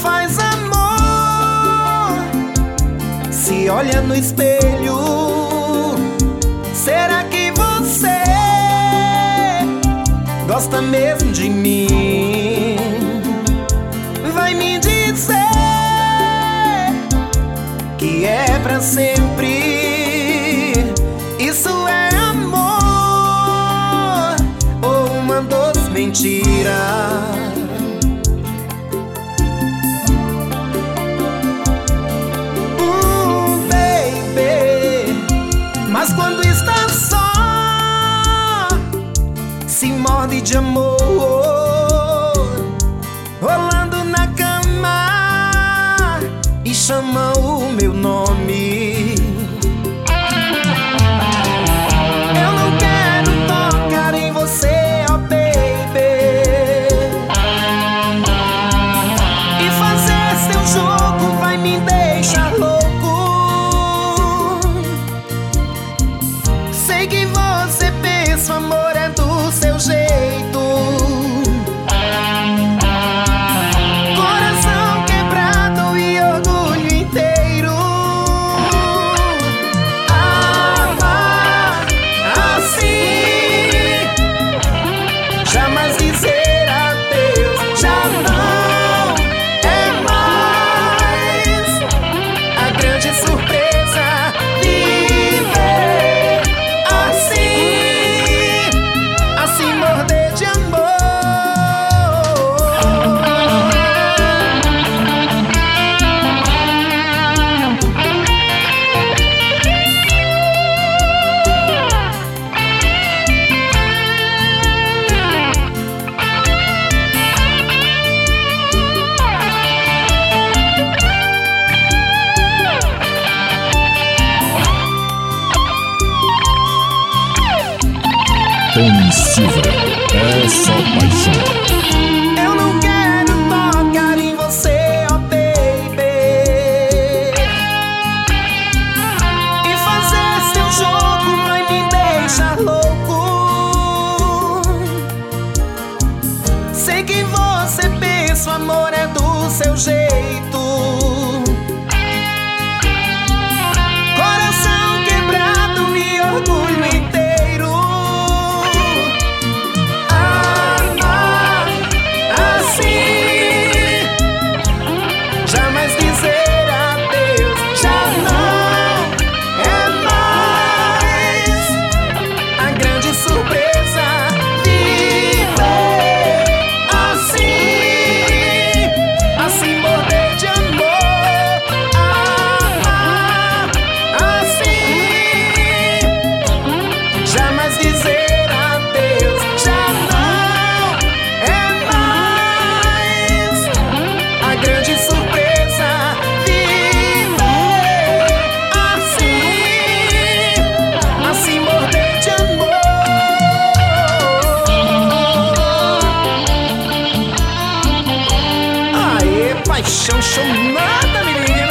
faz amor, se olha no espelho, será que você gosta mesmo de mim? Vai me dizer que é pra sempre. Isso é amor ou uma doce mentira? Baby, mas quando está só, se morde de amor, rolando na cama e chama o meu nome. Eu não quero tocar em você, oh baby, e fazer seu jogo vai me deixar louco. Sei que você pensa o amor é do seu jeito, coração quebrado e orgulho inteiro. Amar assim, jamais dizer adeus, já não é mais a grande surpresa. Viver assim, assim morder de amor. Tony Silva, é só paixão. Eu não quero tocar em você, oh baby, e fazer seu jogo vai me deixar louco. Sei que você pensa o amor é do seu jeito, coração quebrado e orgulho inteiro. Amar assim, jamais dizer adeus, já não é mais a grande surpresa. Viver assim, assim morder de amor. Amar assim, jamais dizer adeus, já não é mais a grande surpresa. Viver assim, assim morder de amor. Aê, paixão, show nada, menina.